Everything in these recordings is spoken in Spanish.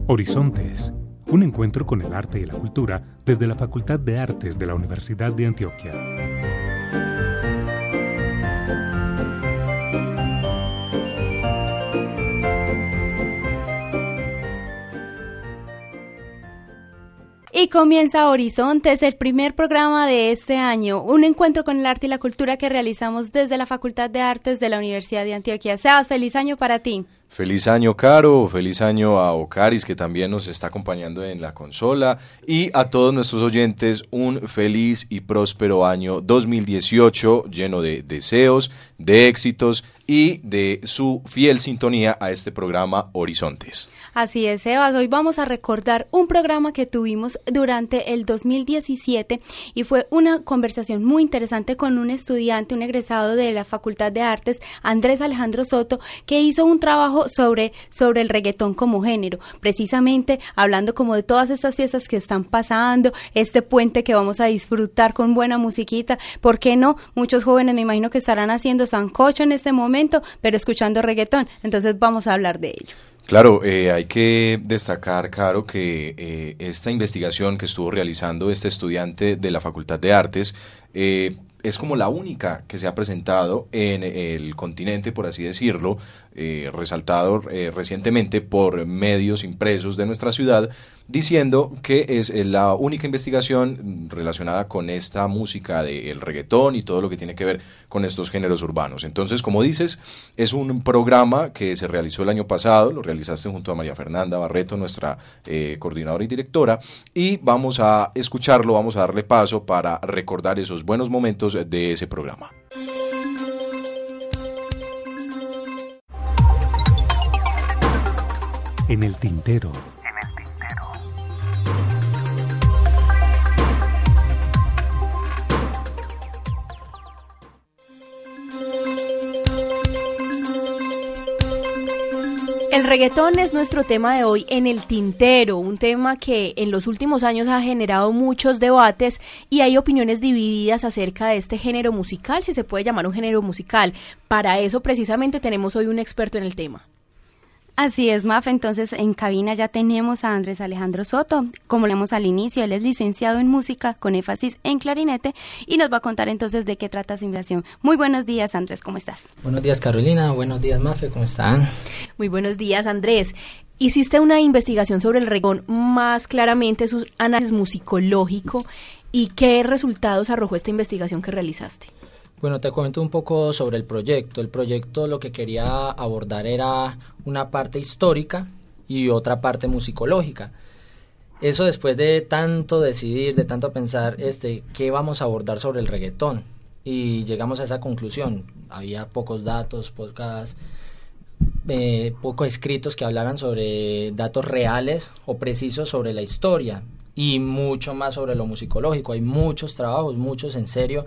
Horizontes, un encuentro con el arte y la cultura desde la Facultad de Artes de la Universidad de Antioquia. Y comienza Horizontes, el primer programa de este año, un encuentro con el arte y la cultura que realizamos desde la Facultad de Artes de la Universidad de Antioquia. Sebas, feliz año para ti. Feliz año, Caro, feliz año a Ocaris, que también nos está acompañando en la consola, y a todos nuestros oyentes un feliz y próspero año 2018, lleno de deseos, de éxitos y de su fiel sintonía a este programa Horizontes. Así es, Sebas, hoy vamos a recordar un programa que tuvimos durante el 2017 y fue una conversación muy interesante con un estudiante, un egresado de la Facultad de Artes, Andrés Alejandro Soto, que hizo un trabajo sobre el reggaetón como género, precisamente hablando como de todas estas fiestas que están pasando, este puente que vamos a disfrutar con buena musiquita. ¿Por qué no? Muchos jóvenes me imagino que estarán haciendo sancocho en este momento, pero escuchando reggaetón, entonces vamos a hablar de ello. Claro, hay que destacar, Caro, que esta investigación que estuvo realizando este estudiante de la Facultad de Artes es como la única que se ha presentado en el continente, por así decirlo, resaltado recientemente por medios impresos de nuestra ciudad, diciendo que es la única investigación relacionada con esta música del reggaetón y todo lo que tiene que ver con estos géneros urbanos. Entonces, como dices, es un programa que se realizó el año pasado, lo realizaste junto a María Fernanda Barreto, nuestra coordinadora y directora, y vamos a escucharlo, vamos a darle paso para recordar esos buenos momentos de ese programa. En el tintero. El reggaetón es nuestro tema de hoy en el tintero, un tema que en los últimos años ha generado muchos debates y hay opiniones divididas acerca de este género musical, si se puede llamar un género musical. Para eso precisamente tenemos hoy un experto en el tema. Así es, Maf, entonces en cabina ya tenemos a Andrés Alejandro Soto. Como leímos al inicio, él es licenciado en música con énfasis en clarinete y nos va a contar entonces de qué trata su investigación. Muy buenos días, Andrés, ¿cómo estás? Buenos días, Carolina, buenos días, Mafe, ¿cómo están? Muy buenos días, Andrés. Hiciste una investigación sobre el reggaetón, más claramente su análisis musicológico, ¿y qué resultados arrojó esta investigación que realizaste? Bueno, te comento un poco sobre el proyecto. El proyecto lo que quería abordar era una parte histórica y otra parte musicológica. Eso después de tanto decidir, de tanto pensar, ¿qué vamos a abordar sobre el reggaetón? Y llegamos a esa conclusión. Había pocos datos, pocos escritos que hablaran sobre datos reales o precisos sobre la historia y mucho más sobre lo musicológico. Hay muchos trabajos, muchos en serio,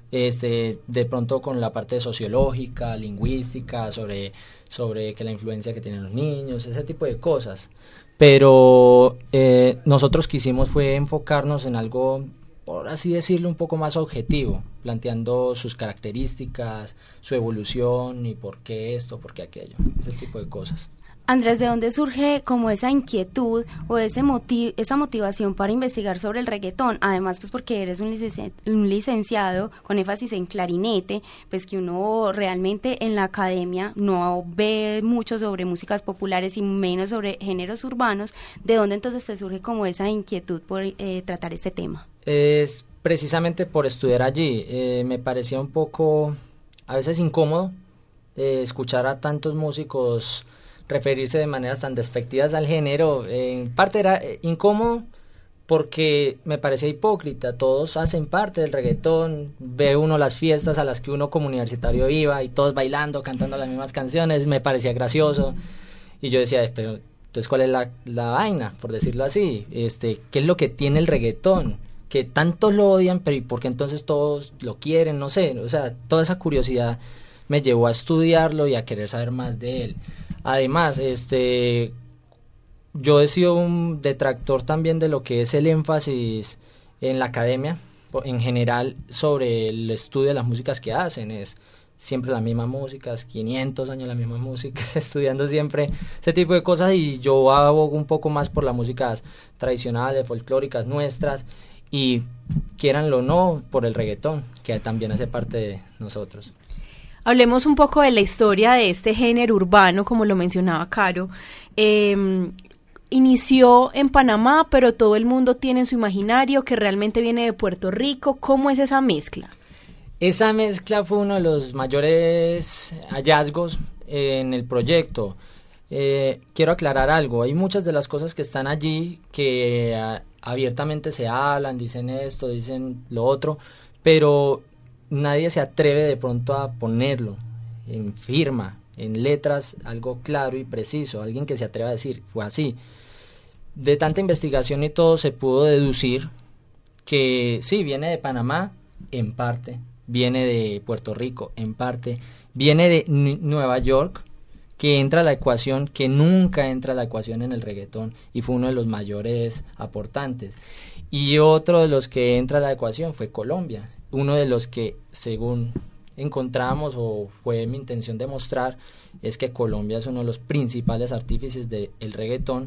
de pronto con la parte sociológica, lingüística, sobre que la influencia que tienen los niños, ese tipo de cosas. Pero nosotros quisimos fue enfocarnos en algo, por así decirlo, un poco más objetivo, planteando sus características, su evolución y por qué esto, por qué aquello, ese tipo de cosas. Andrés, ¿de dónde surge como esa inquietud o esa motivación para investigar sobre el reggaetón? Además, pues porque eres un licenciado con énfasis en clarinete, pues que uno realmente en la academia no ve mucho sobre músicas populares y menos sobre géneros urbanos. ¿De dónde entonces te surge como esa inquietud por tratar este tema? Es precisamente por estudiar allí. Me parecía un poco, a veces incómodo, escuchar a tantos músicos referirse de maneras tan despectivas al género. En parte era incómodo porque me parecía hipócrita. Todos hacen parte del reggaetón, ve uno las fiestas a las que uno como universitario iba y todos bailando, cantando las mismas canciones, me parecía gracioso y yo decía, pero entonces ¿cuál es la vaina, por decirlo así? ¿Qué es lo que tiene el reggaetón? Que tantos lo odian, pero ¿y por qué entonces todos lo quieren? No sé, o sea, toda esa curiosidad me llevó a estudiarlo y a querer saber más de él. Además, yo he sido un detractor también de lo que es el énfasis en la academia, en general, sobre el estudio de las músicas que hacen. siempre la misma música, 500 años la misma música, estudiando siempre ese tipo de cosas, y yo abogo un poco más por las músicas tradicionales, folclóricas nuestras, y quieranlo o no, por el reggaetón, que también hace parte de nosotros. Hablemos un poco de la historia de este género urbano, como lo mencionaba Caro. Inició en Panamá, pero todo el mundo tiene en su imaginario que realmente viene de Puerto Rico. ¿Cómo es esa mezcla? Esa mezcla fue uno de los mayores hallazgos en el proyecto. Quiero aclarar algo, hay muchas de las cosas que están allí que abiertamente se hablan, dicen esto, dicen lo otro, pero nadie se atreve de pronto a ponerlo en firma, en letras, algo claro y preciso, alguien que se atreva a decir, fue así. De tanta investigación y todo se pudo deducir que sí, viene de Panamá en parte, viene de Puerto Rico en parte, viene de Nueva York, que entra a la ecuación, que nunca entra a la ecuación en el reggaetón, y fue uno de los mayores aportantes. Y otro de los que entra a la ecuación fue Colombia, uno de los que, según encontramos, o fue mi intención demostrar, es que Colombia es uno de los principales artífices del reggaetón,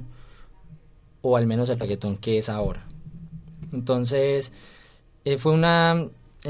o al menos el reggaetón que es ahora. Entonces, fue una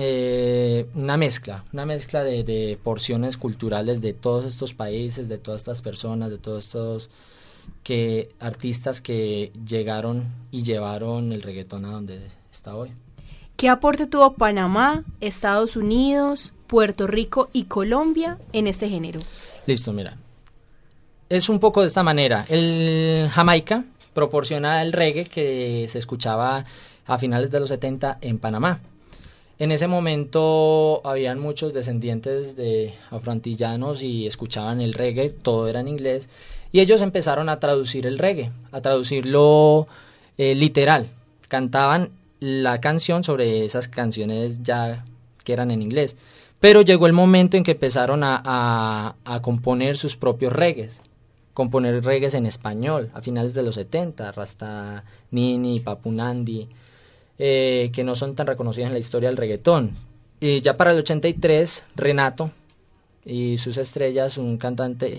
mezcla de porciones culturales de todos estos países, de todas estas personas, de todos estos artistas que llegaron y llevaron el reggaetón a donde está hoy. ¿Qué aporte tuvo Panamá, Estados Unidos, Puerto Rico y Colombia en este género? Listo, mira. Es un poco de esta manera. El Jamaica proporciona el reggae que se escuchaba a finales de los 70 en Panamá. En ese momento habían muchos descendientes de afroantillanos y escuchaban el reggae, todo era en inglés, y ellos empezaron a traducir el reggae, a traducirlo literal. Cantaban la canción sobre esas canciones ya que eran en inglés. Pero llegó el momento en que empezaron a componer sus propios reggaes, componer reggaes en español, a finales de los 70, Rasta Nini, Papu Nandi, que no son tan reconocidas en la historia del reggaetón. Y ya para el 83, Renato y sus estrellas, un cantante,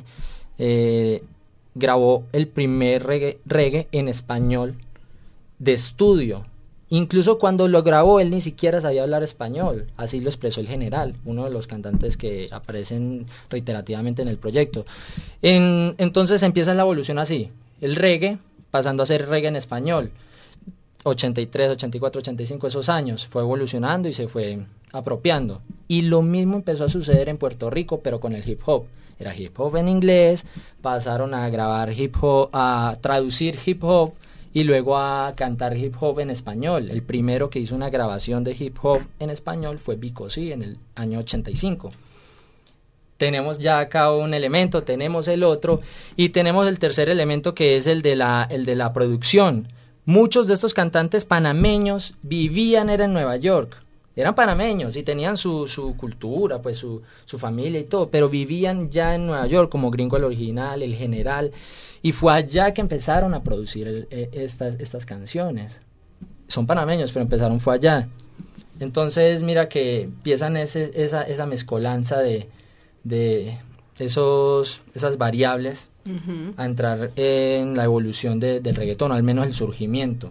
grabó el primer reggae en español de estudio. Incluso cuando lo grabó, él ni siquiera sabía hablar español, así lo expresó el General, uno de los cantantes que aparecen reiterativamente en el proyecto. Entonces empieza la evolución así, el reggae pasando a ser reggae en español. 83, 84, 85, esos años, fue evolucionando y se fue apropiando. Y lo mismo empezó a suceder en Puerto Rico, pero con el hip hop. Era hip hop en inglés, pasaron a grabar hip hop, a traducir hip hop, y luego a cantar hip hop en español. El primero que hizo una grabación de hip hop en español fue Vico C en el año 85. Tenemos ya acá un elemento, tenemos el otro, y tenemos el tercer elemento, que es el de la producción. Muchos de estos cantantes panameños vivían en Nueva York. Eran panameños y tenían su cultura, pues su familia y todo, pero vivían ya en Nueva York, como Gringo el Original, El General, y fue allá que empezaron a producir estas canciones. Son panameños, pero fue allá. Entonces, mira que empiezan esa mezcolanza de esas variables a entrar en la evolución del reggaetón, al menos el surgimiento.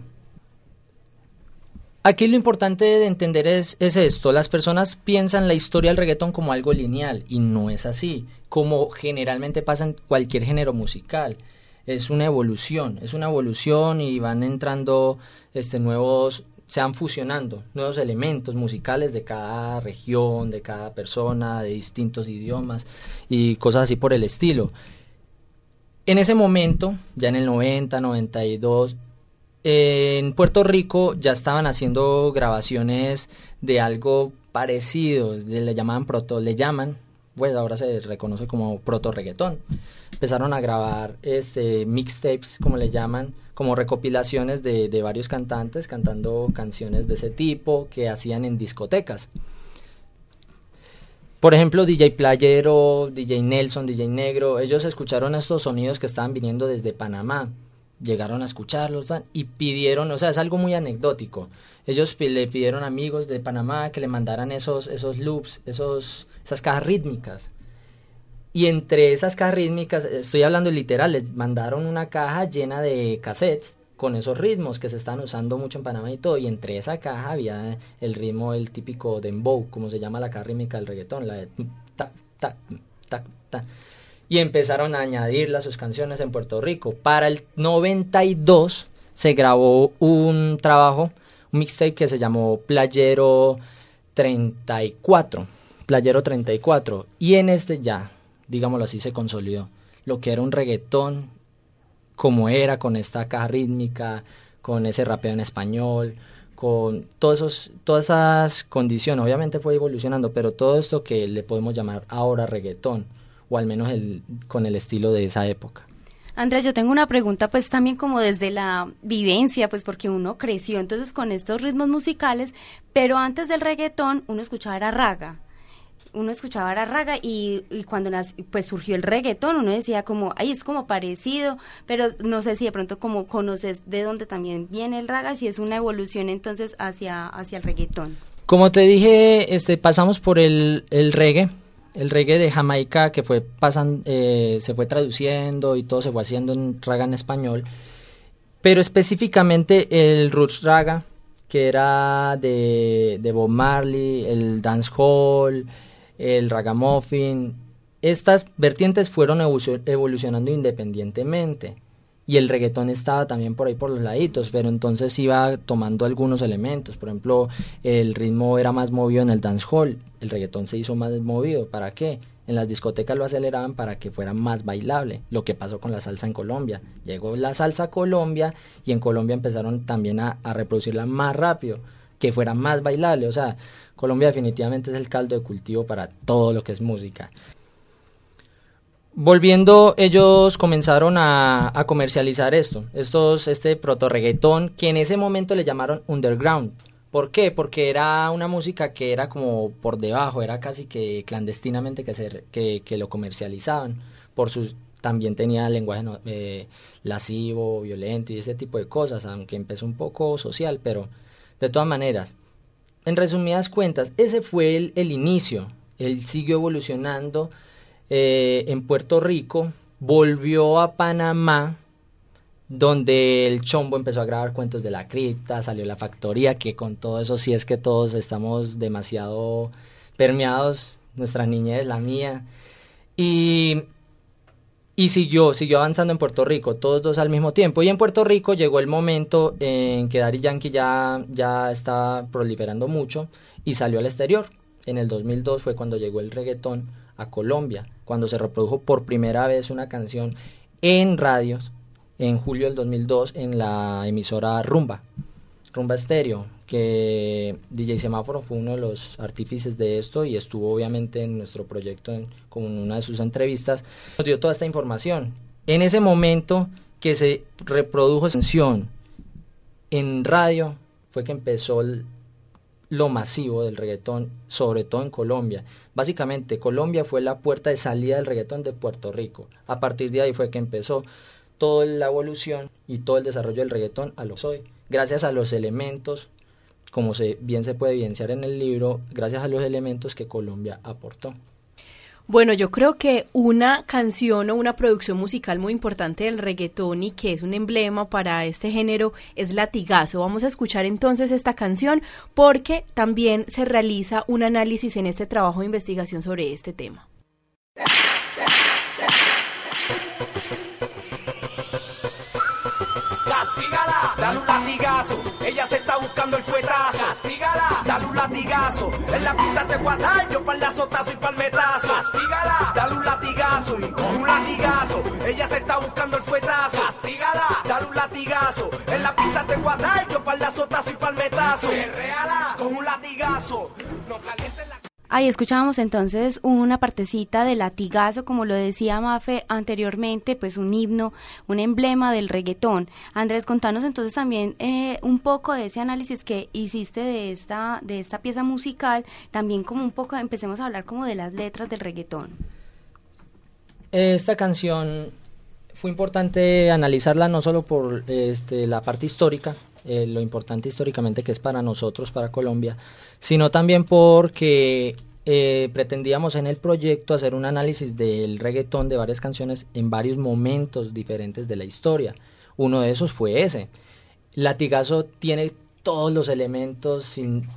Aquí lo importante de entender es esto, las personas piensan la historia del reggaetón como algo lineal, y no es así, como generalmente pasa en cualquier género musical. Es una evolución y van entrando se van fusionando nuevos elementos musicales de cada región, de cada persona, de distintos idiomas y cosas así por el estilo. En ese momento, ya en el 90, 92, en Puerto Rico ya estaban haciendo grabaciones de algo parecido, pues ahora se reconoce como proto reggaetón. Empezaron a grabar mixtapes, como le llaman, como recopilaciones de varios cantantes cantando canciones de ese tipo que hacían en discotecas. Por ejemplo, DJ Playero, DJ Nelson, DJ Negro, ellos escucharon estos sonidos que estaban viniendo desde Panamá, llegaron a escucharlos y pidieron, o sea, es algo muy anecdótico. Ellos le pidieron a amigos de Panamá que le mandaran esos loops, esas cajas rítmicas. Y entre esas cajas rítmicas, estoy hablando literal, les mandaron una caja llena de cassettes con esos ritmos que se están usando mucho en Panamá y todo. Y entre esa caja había el ritmo, el típico dembow, como se llama la caja rítmica del reggaetón, la de tac, tac, tac, tac. Y empezaron a añadirla a sus canciones en Puerto Rico. Para el 92 se grabó un trabajo, un mixtape que se llamó Playero 34. Playero 34. Y en este ya, digámoslo así, se consolidó lo que era un reggaetón, como era, con esta caja rítmica, con ese rapeo en español, con todas esas condiciones. Obviamente fue evolucionando, pero todo esto que le podemos llamar ahora reggaetón, o al menos con el estilo de esa época. Andrés, yo tengo una pregunta pues también como desde la vivencia, pues porque uno creció entonces con estos ritmos musicales, pero antes del reggaetón uno escuchaba era raga. Y cuando pues surgió el reggaetón uno decía como, ay, es como parecido, pero no sé si de pronto como conoces de dónde también viene el raga, si es una evolución entonces hacia el reggaetón. Como te dije, pasamos por el reggae. El reggae de Jamaica que se fue traduciendo y todo se fue haciendo en raga en español, pero específicamente el roots raga, que era de Bob Marley, el dancehall, el ragamuffin, estas vertientes fueron evolucionando independientemente. Y el reggaetón estaba también por ahí por los laditos, pero entonces iba tomando algunos elementos. Por ejemplo, el ritmo era más movido en el dancehall, el reggaetón se hizo más movido. ¿Para qué? En las discotecas lo aceleraban para que fuera más bailable, lo que pasó con la salsa en Colombia. Llegó la salsa a Colombia y en Colombia empezaron también a reproducirla más rápido, que fuera más bailable. O sea, Colombia definitivamente es el caldo de cultivo para todo lo que es música. Volviendo, ellos comenzaron a comercializar este proto reggaetón, que en ese momento le llamaron underground. ¿Por qué? Porque era una música que era como por debajo, era casi que clandestinamente que lo comercializaban. También tenía lenguaje lascivo, violento y ese tipo de cosas, aunque empezó un poco social, pero de todas maneras, en resumidas cuentas, ese fue el inicio. Él siguió evolucionando. En Puerto Rico, volvió a Panamá, donde el Chombo empezó a grabar Cuentos de la Cripta, salió La Factoría, que con todo eso sí es que todos estamos demasiado permeados, nuestra niñez, la mía, y siguió avanzando en Puerto Rico, todos dos al mismo tiempo. Y en Puerto Rico llegó el momento en que Daddy Yankee ya estaba proliferando mucho y salió al exterior. En el 2002 fue cuando llegó el reggaetón a Colombia, cuando se reprodujo por primera vez una canción en radios, en julio del 2002, en la emisora Rumba Estéreo, que DJ Semáforo fue uno de los artífices de esto y estuvo obviamente en nuestro proyecto como en una de sus entrevistas, nos dio toda esta información. En ese momento que se reprodujo esa canción en radio, fue que empezó lo masivo del reggaetón, sobre todo en Colombia. Básicamente, Colombia fue la puerta de salida del reggaetón de Puerto Rico. A partir de ahí fue que empezó toda la evolución y todo el desarrollo del reggaetón a lo que hoy. Gracias a los elementos, como bien se puede evidenciar en el libro, gracias a los elementos que Colombia aportó. Bueno, yo creo que una canción o una producción musical muy importante del reggaetón y que es un emblema para este género es Latigazo. Vamos a escuchar entonces esta canción porque también se realiza un análisis en este trabajo de investigación sobre este tema. Castígala, dale un latigazo, ella se está buscando el fuetazo. Castígala, dale un latigazo, en la pista te guatal, yo pa'l lazotazo y pa'l metazo. Castígala, dale un latigazo y con un latigazo, ella se está buscando el fuetazo. Castígala, dale un latigazo, en la pista te guatal, yo pa'l lazotazo y pa'l metazo. Perréala, con un latigazo, no calientes la... Ahí escuchábamos entonces una partecita de Latigazo, como lo decía Mafe anteriormente, pues un himno, un emblema del reggaetón. Andrés, contanos entonces también un poco de ese análisis que hiciste de esta pieza musical, también como un poco, empecemos a hablar como de las letras del reggaetón. Esta canción fue importante analizarla no solo por la parte histórica, lo importante históricamente que es para nosotros, para Colombia, sino también porque pretendíamos en el proyecto hacer un análisis del reggaetón, de varias canciones en varios momentos diferentes de la historia. Uno de esos fue ese. Latigazo tiene todos los elementos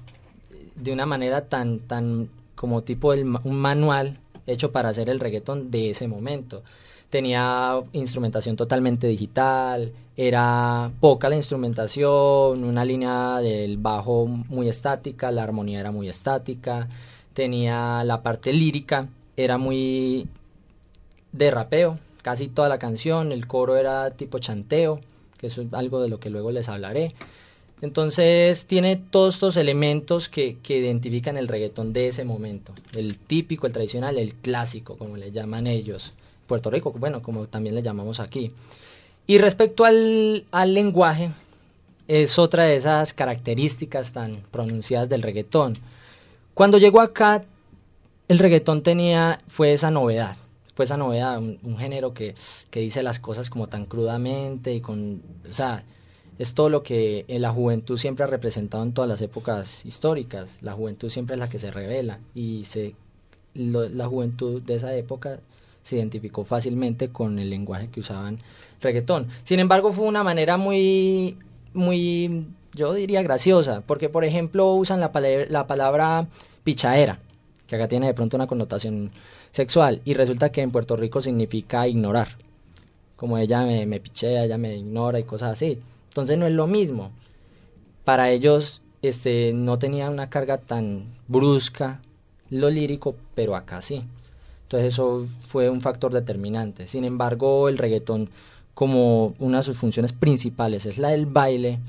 de una manera tan como tipo un manual hecho para hacer el reggaetón de ese momento. Tenía instrumentación totalmente digital, era poca la instrumentación, una línea del bajo muy estática, la armonía era muy estática, tenía la parte lírica, era muy de rapeo, casi toda la canción, el coro era tipo chanteo, que eso es algo de lo que luego les hablaré. Entonces tiene todos estos elementos que identifican el reggaetón de ese momento, el típico, el tradicional, el clásico, como le llaman ellos. Puerto Rico, bueno, como también le llamamos aquí. Y respecto al lenguaje, es otra de esas características tan pronunciadas del reggaetón. Cuando llegó acá, el reggaetón fue esa novedad, un género que dice las cosas como tan crudamente y o sea, es todo lo que la juventud siempre ha representado en todas las épocas históricas. La juventud siempre es la que se revela y la juventud de esa época se identificó fácilmente con el lenguaje que usaban reggaetón. Sin embargo, fue una manera muy, muy, yo diría graciosa, porque por ejemplo usan la palabra pichadera, que acá tiene de pronto una connotación sexual, y resulta que en Puerto Rico significa ignorar, como ella me pichea, ella me ignora y cosas así. Entonces no es lo mismo. Para ellos no tenía una carga tan brusca lo lírico, pero acá sí. Entonces eso fue un factor determinante. Sin embargo, el reggaetón, como una de sus funciones principales es la del baile,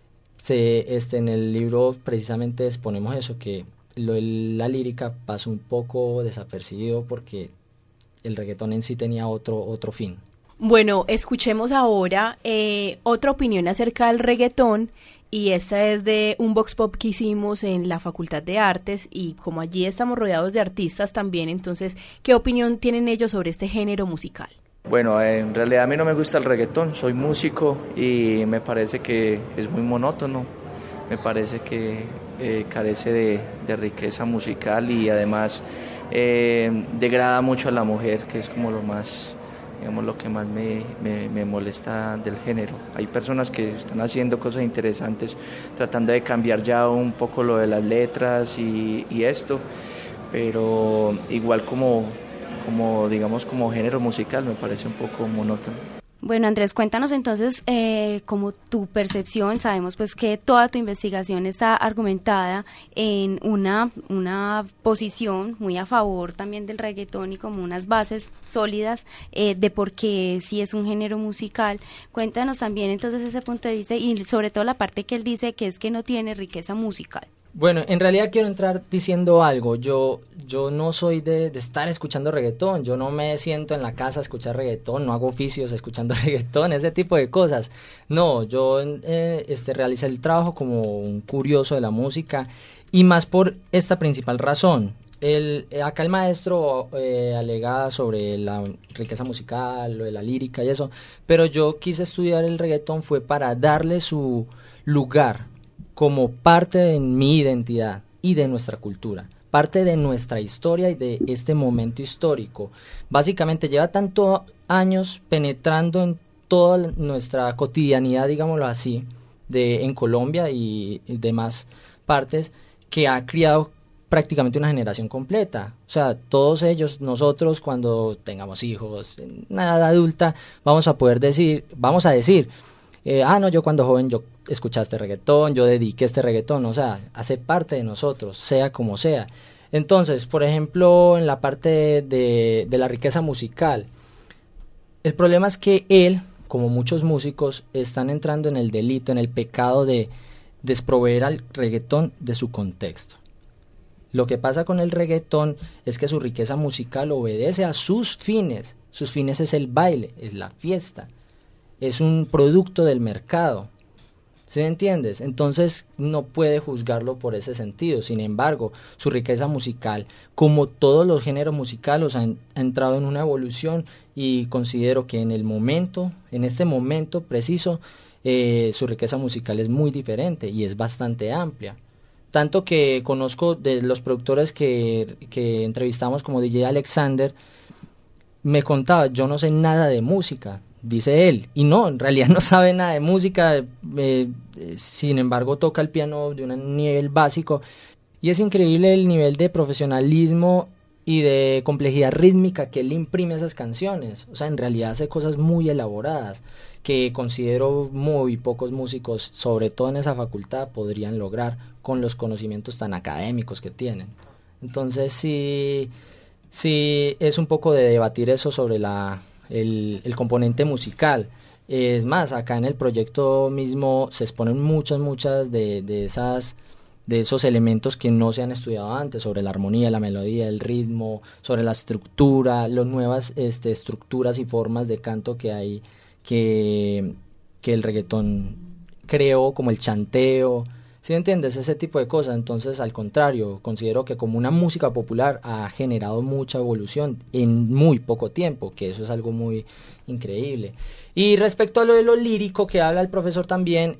en el libro precisamente exponemos eso, que la lírica pasó un poco desapercibido porque el reggaetón en sí tenía otro fin. Bueno, escuchemos ahora otra opinión acerca del reggaetón, y esta es de un Vox Pop que hicimos en la Facultad de Artes, y como allí estamos rodeados de artistas también, entonces, ¿qué opinión tienen ellos sobre este género musical? Bueno, en realidad a mí no me gusta el reggaetón, soy músico y me parece que es muy monótono, me parece que carece de riqueza musical y además degrada mucho a la mujer, que es como lo más... digamos, lo que más me molesta del género. Hay personas que están haciendo cosas interesantes, tratando de cambiar ya un poco lo de las letras y esto, pero igual como género musical me parece un poco monótono. Bueno, Andrés, cuéntanos entonces como tu percepción. Sabemos pues que toda tu investigación está argumentada en una posición muy a favor también del reggaetón y como unas bases sólidas de por qué sí es un género musical. Cuéntanos también entonces ese punto de vista y sobre todo la parte que él dice que es que no tiene riqueza musical. Bueno, en realidad quiero entrar diciendo algo. Yo no soy de estar escuchando reggaetón. Yo no me siento en la casa a escuchar reggaetón, no hago oficios escuchando reggaetón, ese tipo de cosas. No, yo realicé el trabajo como un curioso de la música y más por esta principal razón. Acá el maestro alega sobre la riqueza musical, lo de la lírica y eso, pero yo quise estudiar el reggaetón fue para darle su lugar como parte de mi identidad y de nuestra cultura, parte de nuestra historia y de este momento histórico. Básicamente lleva tantos años penetrando en toda nuestra cotidianidad, digámoslo así, en Colombia y demás partes, que ha criado prácticamente una generación completa. O sea, todos ellos, nosotros cuando tengamos hijos, en una edad adulta, vamos a decir, no, yo cuando joven yo escuché este reggaetón, yo dediqué este reggaetón, o sea, hace parte de nosotros, sea como sea. Entonces, por ejemplo, en la parte de la riqueza musical, el problema es que él, como muchos músicos, están entrando en el delito, en el pecado de desproveer al reggaetón de su contexto. Lo que pasa con el reggaetón es que su riqueza musical obedece a sus fines es el baile, es la fiesta, es un producto del mercado. ¿Sí me entiendes? Entonces no puede juzgarlo por ese sentido. Sin embargo, su riqueza musical, como todos los géneros musicales, ha entrado en una evolución, y considero que en este momento preciso, su riqueza musical es muy diferente y es bastante amplia. Tanto que conozco de los productores que entrevistamos, como DJ Alexander, me contaba, yo no sé nada de música, dice él, y no, en realidad no sabe nada de música, sin embargo toca el piano de un nivel básico, y es increíble el nivel de profesionalismo y de complejidad rítmica que él imprime a esas canciones. O sea, en realidad hace cosas muy elaboradas que considero muy pocos músicos, sobre todo en esa facultad, podrían lograr con los conocimientos tan académicos que tienen. Entonces sí es un poco de debatir eso sobre el componente musical. Es más, acá en el proyecto mismo se exponen muchas de esos elementos que no se han estudiado antes, sobre la armonía, la melodía, el ritmo, sobre la estructura, las nuevas estructuras y formas de canto que hay, que el reggaetón creó, como el chanteo, ¿sí me entiendes? Ese tipo de cosas. Entonces, al contrario, considero que como una música popular ha generado mucha evolución en muy poco tiempo, que eso es algo muy increíble. Y respecto a lo de lo lírico que habla el profesor también,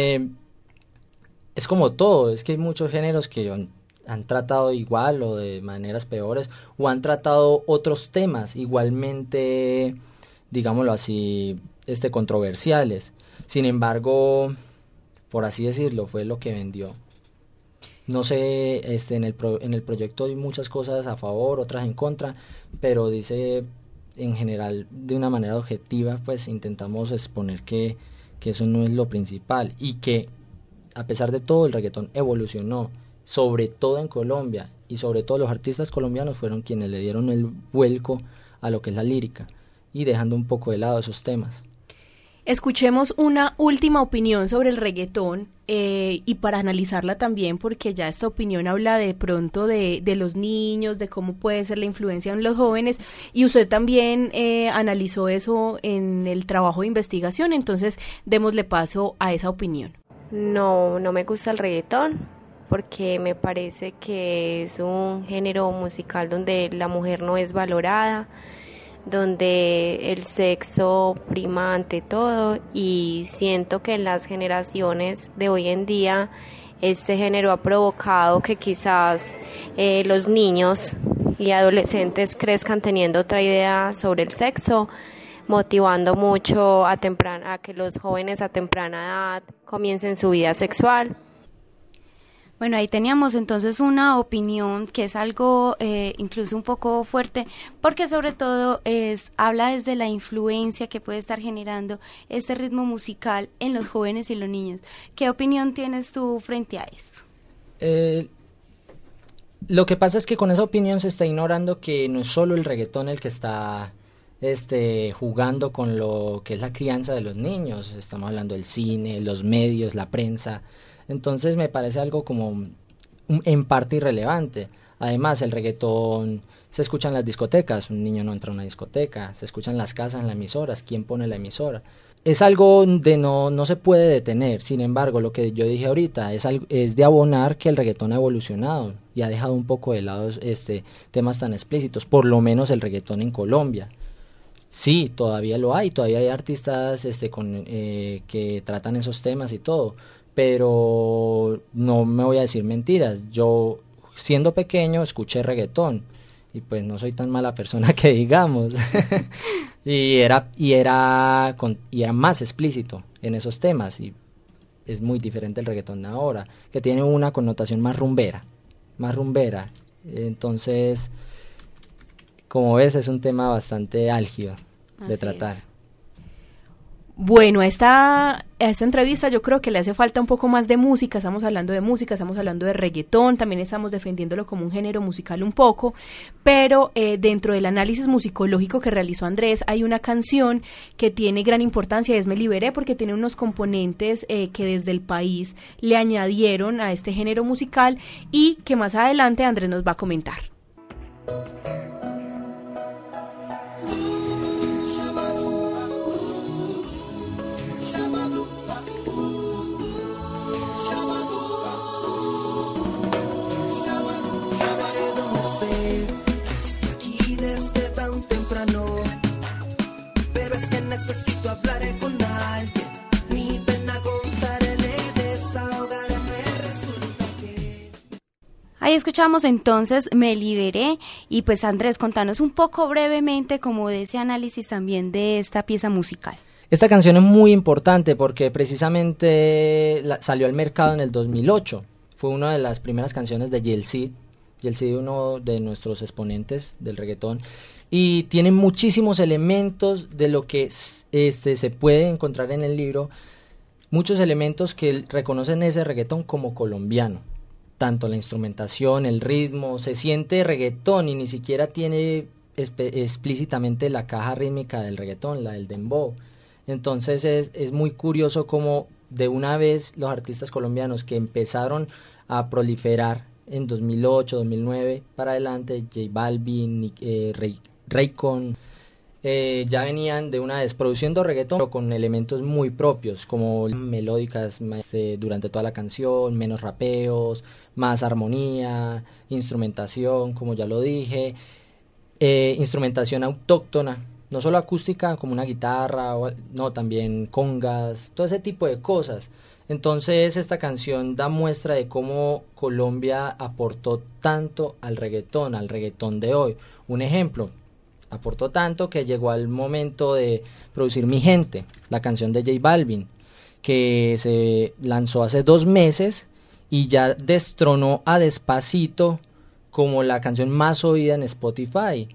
es como todo, es que hay muchos géneros que han tratado igual o de maneras peores, o han tratado otros temas igualmente, digámoslo así, controversiales. Sin embargo, por así decirlo, fue lo que vendió. No sé, en el proyecto hay muchas cosas a favor, otras en contra, pero dice, en general, de una manera objetiva, pues intentamos exponer que eso no es lo principal, y que a pesar de todo el reggaetón evolucionó, sobre todo en Colombia, y sobre todo los artistas colombianos fueron quienes le dieron el vuelco a lo que es la lírica, y dejando un poco de lado esos temas. Escuchemos una última opinión sobre el reggaetón, y para analizarla también, porque ya esta opinión habla de pronto de los niños, de cómo puede ser la influencia en los jóvenes, y usted también analizó eso en el trabajo de investigación, entonces démosle paso a esa opinión. No me gusta el reggaetón porque me parece que es un género musical donde la mujer no es valorada, donde el sexo prima ante todo, y siento que en las generaciones de hoy en día este género ha provocado que quizás los niños y adolescentes crezcan teniendo otra idea sobre el sexo, motivando mucho a que los jóvenes a temprana edad comiencen su vida sexual. Bueno, ahí teníamos entonces una opinión que es algo incluso un poco fuerte, porque sobre todo habla desde la influencia que puede estar generando este ritmo musical en los jóvenes y los niños. ¿Qué opinión tienes tú frente a eso? Lo que pasa es que con esa opinión se está ignorando que no es solo el reggaetón el que está jugando con lo que es la crianza de los niños. Estamos hablando del cine, los medios, la prensa. Entonces me parece algo como en parte irrelevante. Además, el reggaetón se escucha en las discotecas, un niño no entra a una discoteca, se escucha en las casas, en las emisoras, ¿quién pone la emisora? Es algo de no se puede detener. Sin embargo, lo que yo dije ahorita es de abonar que el reggaetón ha evolucionado y ha dejado un poco de lado temas tan explícitos, por lo menos el reggaetón en Colombia. Sí, todavía lo hay, todavía hay artistas que tratan esos temas y todo, pero no me voy a decir mentiras. Yo, siendo pequeño, escuché reggaetón y pues no soy tan mala persona que digamos. y era más explícito en esos temas, y es muy diferente el reggaetón de ahora, que tiene una connotación más rumbera. Entonces, como ves, es un tema bastante álgido de tratar. Bueno, a esta entrevista yo creo que le hace falta un poco más de música. Estamos hablando de música, estamos hablando de reggaetón, también estamos defendiéndolo como un género musical un poco, pero dentro del análisis musicológico que realizó Andrés hay una canción que tiene gran importancia, es Me Liberé, porque tiene unos componentes que desde el país le añadieron a este género musical y que más adelante Andrés nos va a comentar. necesito hablar con alguien. Mi pena contarle y desahogarme, resulta que... Ahí escuchamos entonces Me Liberé y pues Andrés, contanos un poco brevemente como de ese análisis también de esta pieza musical. Esta canción es muy importante porque precisamente salió al mercado en el 2008. Fue una de las primeras canciones de Jay Z, uno de nuestros exponentes del reggaetón, y tiene muchísimos elementos de lo que se puede encontrar en el libro, muchos elementos que reconocen ese reggaetón como colombiano. Tanto la instrumentación, el ritmo, se siente reggaetón y ni siquiera tiene explícitamente la caja rítmica del reggaetón, la del dembow. Entonces es muy curioso cómo de una vez los artistas colombianos que empezaron a proliferar en 2008, 2009 para adelante, J Balvin, Raycon, ya venían de una vez produciendo reggaetón pero con elementos muy propios como melódicas durante toda la canción, menos rapeos, más armonía, instrumentación, como ya lo dije, instrumentación autóctona, no solo acústica como una guitarra, no, también congas, todo ese tipo de cosas. Entonces esta canción da muestra de cómo Colombia aportó tanto al reggaetón de hoy. Un ejemplo, aportó tanto que llegó al momento de producir Mi Gente, la canción de J Balvin, que se lanzó hace 2 meses y ya destronó a Despacito como la canción más oída en Spotify.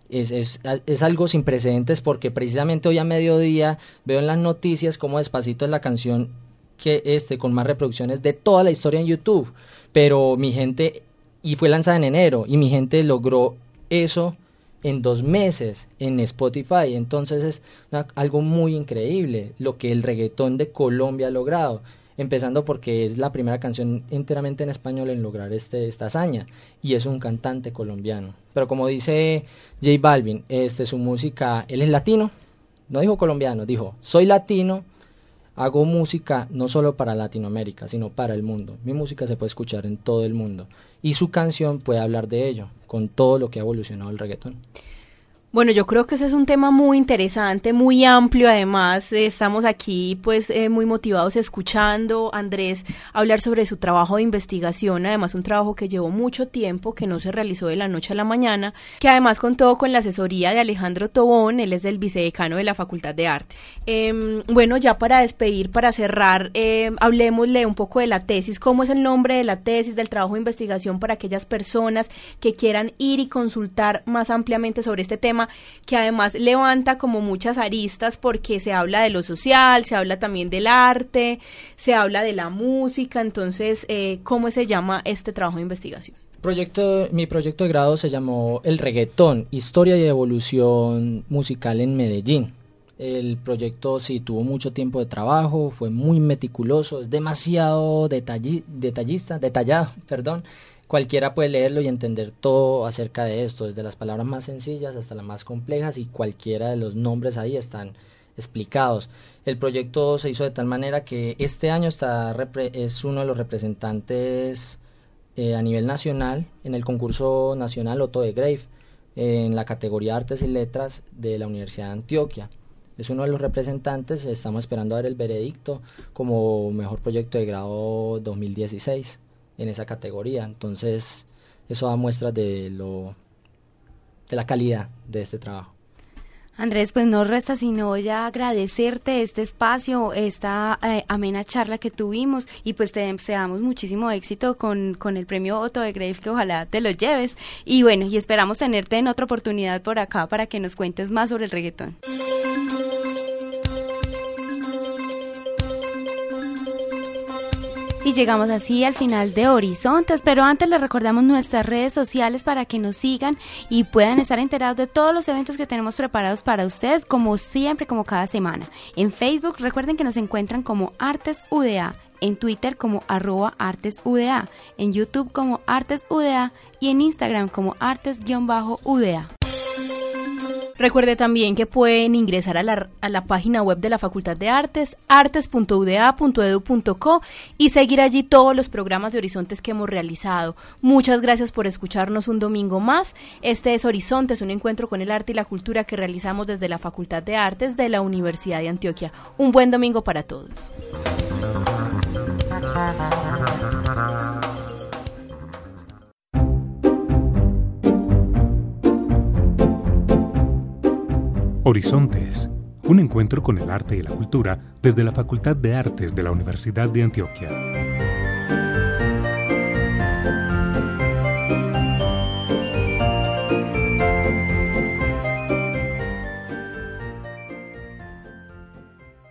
Es algo sin precedentes porque precisamente hoy a mediodía veo en las noticias cómo Despacito es la canción que con más reproducciones de toda la historia en YouTube, pero Mi Gente, y fue lanzada en enero, y Mi Gente logró eso en 2 meses en Spotify. Entonces es algo muy increíble lo que el reggaetón de Colombia ha logrado, empezando porque es la primera canción enteramente en español en lograr esta hazaña, y es un cantante colombiano. Pero como dice J Balvin, su música, él es latino, no dijo colombiano, dijo soy latino, hago música no solo para Latinoamérica, sino para el mundo. Mi música se puede escuchar en todo el mundo y su canción puede hablar de ello, con todo lo que ha evolucionado el reggaetón. Bueno, yo creo que ese es un tema muy interesante, muy amplio. Además, estamos aquí pues muy motivados escuchando a Andrés hablar sobre su trabajo de investigación, además un trabajo que llevó mucho tiempo, que no se realizó de la noche a la mañana, que además contó con la asesoría de Alejandro Tobón, él es el vicedecano de la Facultad de Arte. Bueno, ya para despedir, para cerrar, hablemosle un poco de la tesis. ¿Cómo es el nombre de la tesis, del trabajo de investigación para aquellas personas que quieran ir y consultar más ampliamente sobre este tema, que además levanta como muchas aristas porque se habla de lo social, se habla también del arte, se habla de la música? Entonces, ¿cómo se llama este trabajo de investigación? Mi proyecto de grado se llamó El Reggaetón, Historia y Evolución Musical en Medellín. El proyecto sí tuvo mucho tiempo de trabajo, fue muy meticuloso, es demasiado detallado. Cualquiera puede leerlo y entender todo acerca de esto, desde las palabras más sencillas hasta las más complejas, y cualquiera de los nombres ahí están explicados. El proyecto se hizo de tal manera que este año es uno de los representantes a nivel nacional en el concurso nacional Otto de Grave, en la categoría Artes y Letras de la Universidad de Antioquia. Es uno de los representantes, estamos esperando a ver el veredicto como mejor proyecto de grado 2016 en esa categoría. Entonces eso da muestras de la calidad de este trabajo. Andrés, pues no resta sino ya agradecerte este espacio, esta amena charla que tuvimos, y pues te deseamos muchísimo éxito con el premio Otto de Grave, que ojalá te lo lleves, y bueno, y esperamos tenerte en otra oportunidad por acá para que nos cuentes más sobre el reggaetón. Y llegamos así al final de Horizontes, pero antes les recordamos nuestras redes sociales para que nos sigan y puedan estar enterados de todos los eventos que tenemos preparados para usted, como siempre, como cada semana. En Facebook, recuerden que nos encuentran como Artes UDA, en Twitter como @ArtesUDA, en YouTube como ArtesUDA y en Instagram como Artes-UDA. Recuerde también que pueden ingresar a la página web de la Facultad de Artes, artes.uda.edu.co, y seguir allí todos los programas de Horizontes que hemos realizado. Muchas gracias por escucharnos un domingo más. Este es Horizontes, un encuentro con el arte y la cultura que realizamos desde la Facultad de Artes de la Universidad de Antioquia. Un buen domingo para todos. Horizontes, un encuentro con el arte y la cultura desde la Facultad de Artes de la Universidad de Antioquia.